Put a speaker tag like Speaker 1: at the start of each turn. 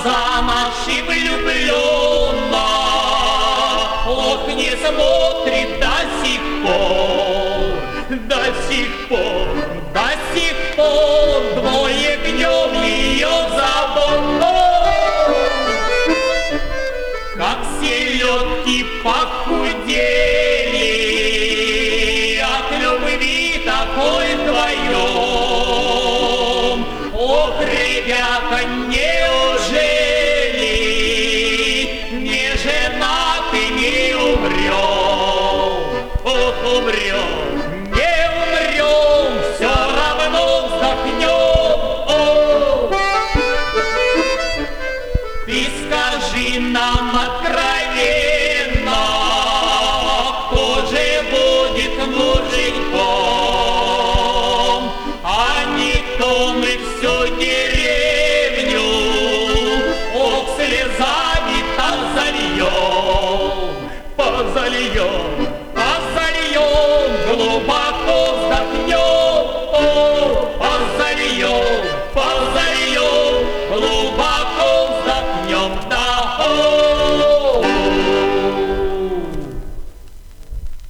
Speaker 1: глаза наши влюбленно, ох, не смотрит до сих пор, до сих пор, до сих пор двое гнем ее забот. Как селедки похудели от любви такой вдвоем. Ох, ребята, неужели не женатыми умрем? Ох, умрем, не умрем, все равно вздохнем. Ох. Ты скажи нам откровенно, кто же будет мужиком, а не то мы всю деревню, ох, слезами там зальем, позальем.